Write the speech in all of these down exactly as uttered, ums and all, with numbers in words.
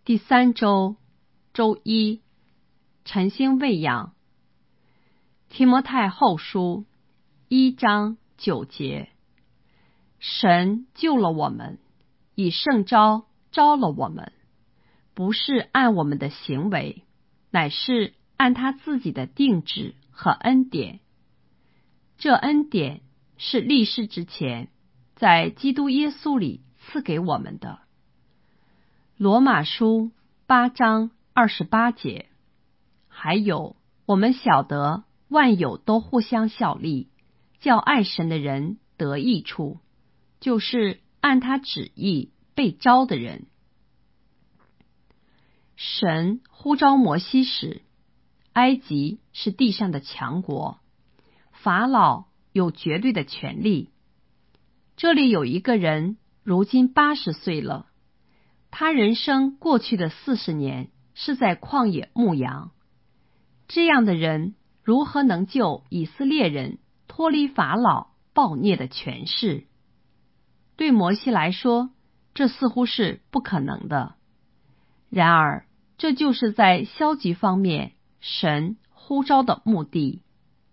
第三周周一，晨星喂养。提摩太后书一章九节，神救了我们，以圣召召了我们，不是按我们的行为，乃是按他自己的定旨和恩典。这恩典是历世之前在基督耶稣里赐给我们的。罗马书八章二十八节。还有，我们晓得万有都互相效力，叫爱神的人得益处，就是按他旨意被召的人。神呼召摩西时，埃及是地上的强国，法老有绝对的权力。这里有一个人，如今八十岁了，他人生过去的四十年是在旷野牧羊。这样的人如何能救以色列人脱离法老暴虐的权势？对摩西来说，这似乎是不可能的。然而，这就是在消极方面神呼召的目的。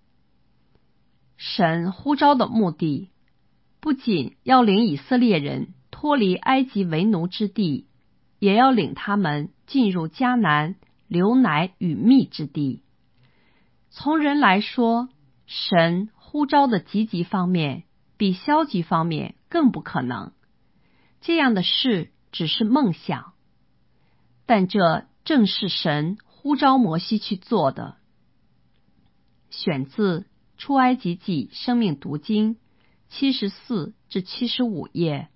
神呼召的目的，不仅要领以色列人脱离埃及为奴之地，也要领他们进入迦南流奶与蜜之地。从人来说，神呼召的积极方面比消极方面更不可能。这样的事只是梦想，但这正是神呼召摩西去做的。选自出埃及记生命读经七十四至七十五页。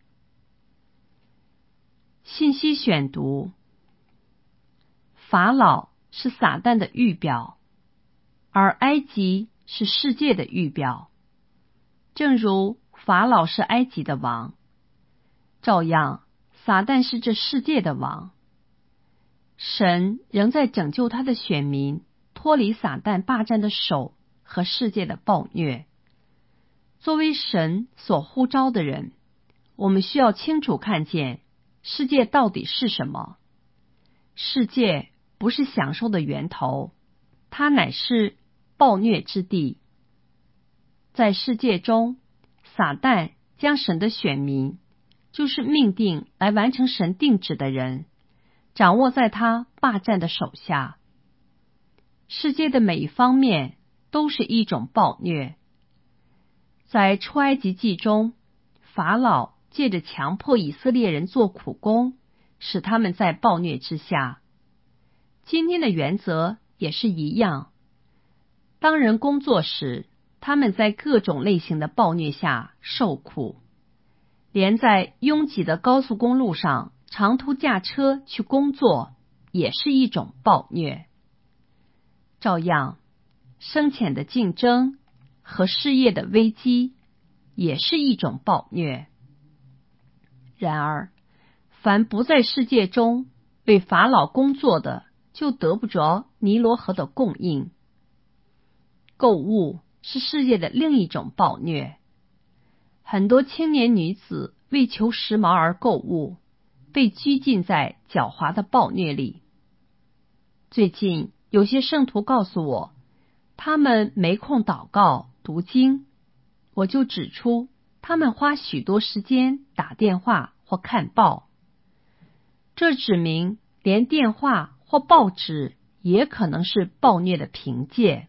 信息选读：法老是撒旦的预表，而埃及是世界的预表。正如法老是埃及的王，照样撒旦是这世界的王。神仍在拯救他的选民脱离撒旦霸占的手和世界的暴虐。作为神所呼召的人，我们需要清楚看见世界到底是什么。世界不是享受的源头，它乃是暴虐之地。在世界中，撒旦将神的选民，就是命定来完成神定旨的人，掌握在他霸占的手下。世界的每一方面都是一种暴虐。在出埃及记中，法老借着强迫以色列人做苦工，使他们在暴虐之下。今天的原则也是一样。当人工作时，他们在各种类型的暴虐下受苦。连在拥挤的高速公路上长途驾车去工作，也是一种暴虐。照样，深浅的竞争和事业的危机也是一种暴虐。然而，凡不在世界中为法老工作的，就得不着尼罗河的供应。购物是世界的另一种暴虐。很多青年女子为求时髦而购物，被拘禁在狡猾的暴虐里。最近有些圣徒告诉我，他们没空祷告读经，我就指出他们花许多时间打电话或看报。这指明连电话或报纸也可能是暴虐的凭借。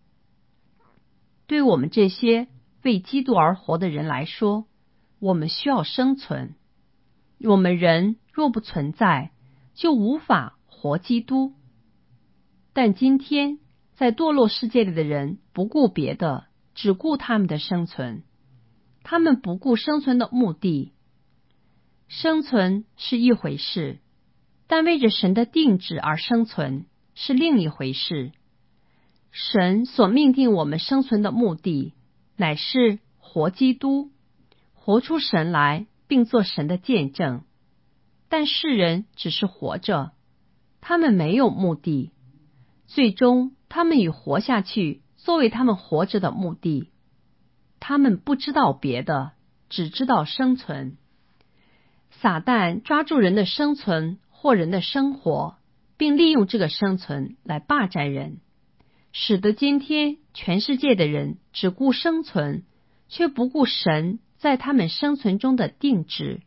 对我们这些为基督而活的人来说，我们需要生存。我们人若不存在，就无法活基督。但今天在堕落世界里的人不顾别的，只顾他们的生存。他们不顾生存的目的。生存是一回事，但为着神的定旨而生存是另一回事。神所命定我们生存的目的，乃是活基督，活出神来，并做神的见证。但世人只是活着，他们没有目的，最终他们以活下去作为他们活着的目的。他们不知道别的，只知道生存。撒旦抓住人的生存， 或人的生活，并利用这个生存来霸占人，使得今天全世界的人只顾生存，却不顾神在他们生存中的定旨。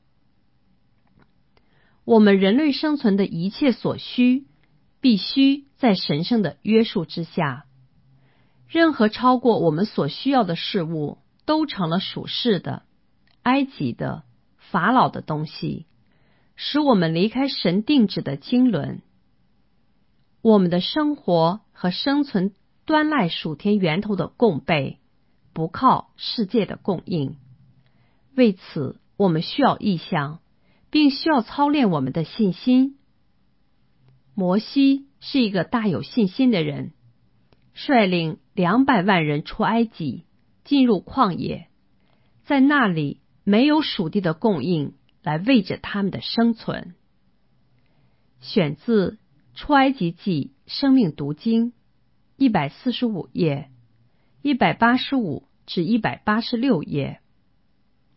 我们人类生存的一切所需，必须在神圣的约束之下。任何超过我们所需要的事物，都成了属世的、埃及的、法老的东西，使我们离开神定旨的经纶。我们的生活和生存端赖属天源头的供备，不靠世界的供应。为此，我们需要意向，并需要操练我们的信心。摩西是一个大有信心的人，率领两百万人出埃及，进入旷野，在那里没有属地的供应来喂着他们的生存。选自出埃及记生命读经一百四十五页，一百八十五至一百八十六页。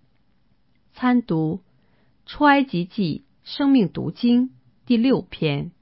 参读出埃及记生命读经第六篇。